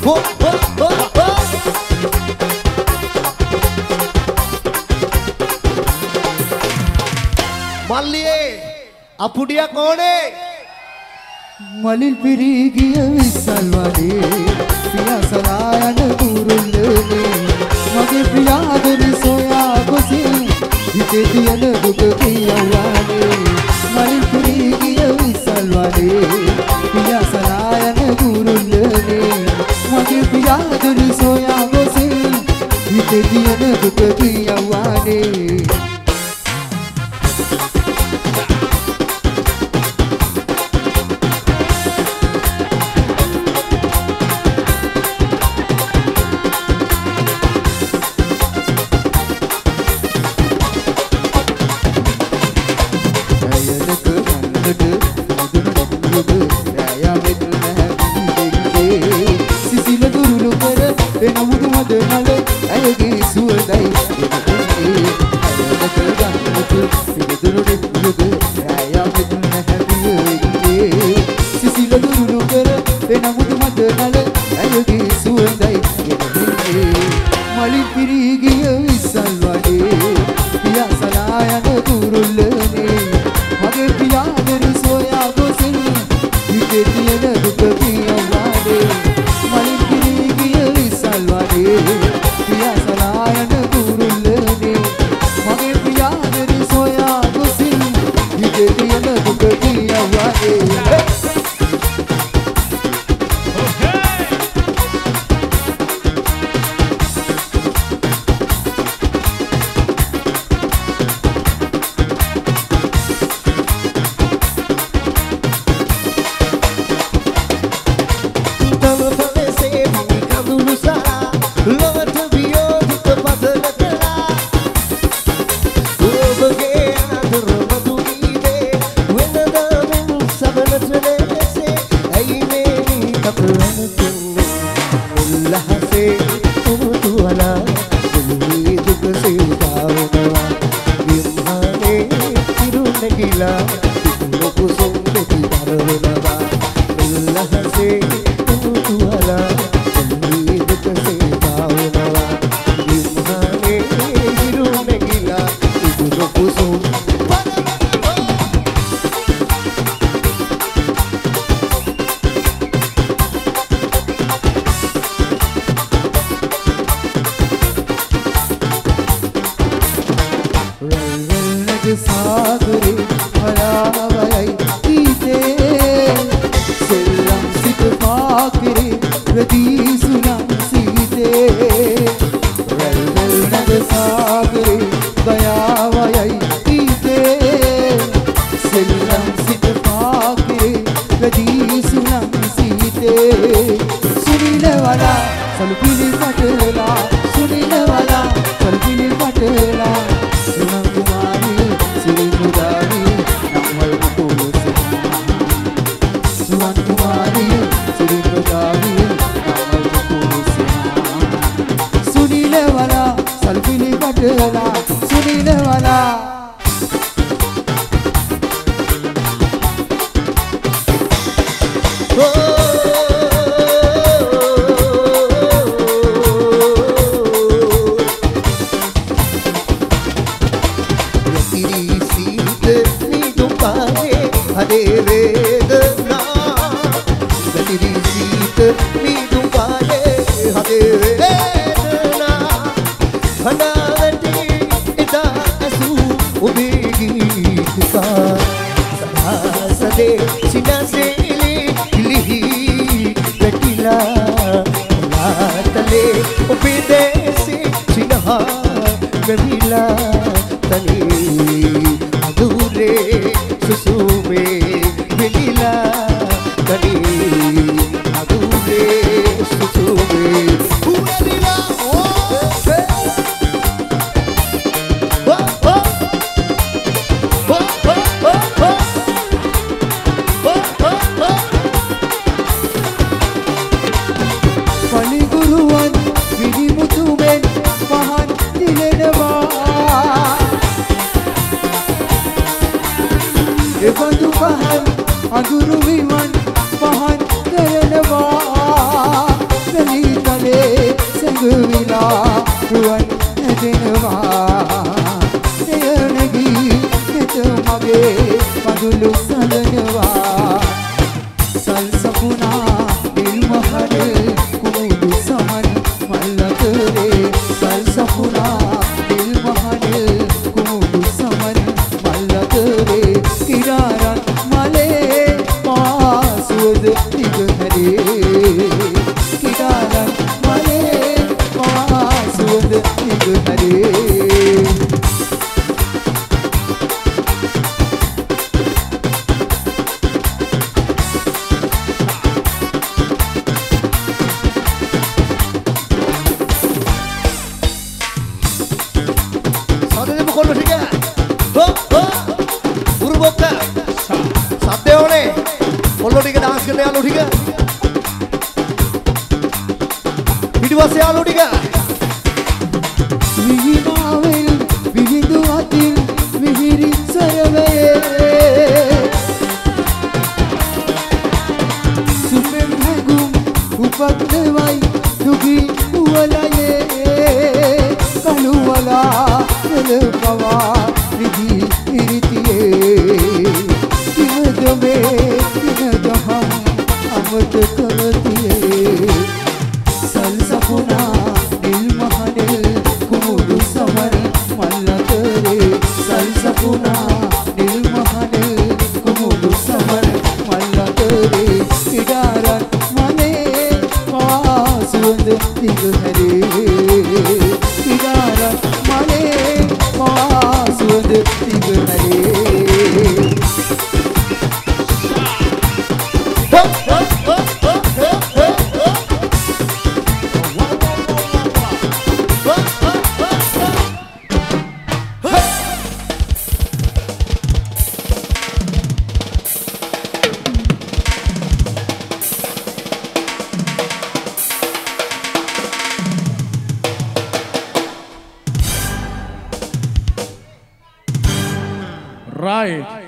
Ho, ho, ho, ho. Malliye, apudiya kone? මලින් පිරී ගිය විස්සල් වනේ පියා සලායන කුරුල්ලනේ මගේ ප්‍රියාදරි සොයා ගොසින් හිතේ තියෙන දුක කියවන්නේ මලින් පිරී ගිය විස්සල් වනේ පියා සලායන කුරුල්ලනේ මගේ ප්‍රියාදරි සොයා ගොසින් හිතේ තියෙන දුක කියවන්නේ මලින් පිරී ගිය විස්සල් වනේ පියා සලායන කුරුල්ලනේ මගේ ප්‍රියාදරි සොයා ගොසින් හිතේ තියෙන දුක කියවන්නේ මලින් පිරී ගිය විස්සල් වනේ පියා සලායන කුරුල්ලනේ මගේ ප්‍රියාදරි සොයා ගොසින් හිතේ තියෙන දුක කියවන්නේ අඳුරු විමන් පහන් කරනවා රුවන් හැදෙනවා එයනගී නැත මගේ පඳුළු සලනවා සල්සපුනා නිල්මහරේ කුමුදු සමන් මල්ලතරේ සල්සපුනා නිල්මහරේ කුමුදු සමන් මල්ලතරේ කිරාරන් මලේ මාසුවද දිගහැරේ කිරාරන් මලේ මාසුවද දිගහැරේ විහිනාවෙල් විහිදු අතින් විහිරි සරවයේ සුපෙන් හැඟුම් උපද්දවයි දුගී උවලයේ කළුවලා එළපවා විදි ඉරිතියේ කිවදමේ කිනදහම් අමත කරතියේ සල්සපුනා නිල්මහනෙල් කුමුදු සමන් මල්ලතරේ සල්සපුනා නිල්මහනෙල් කුමුදු සමන් මල්ලතරේ ඉඩාරන් මනේ පාසුවඳ දිගහැරේ ඉඩාරන් මනේ පාසුවඳ දිගහැරේ Right.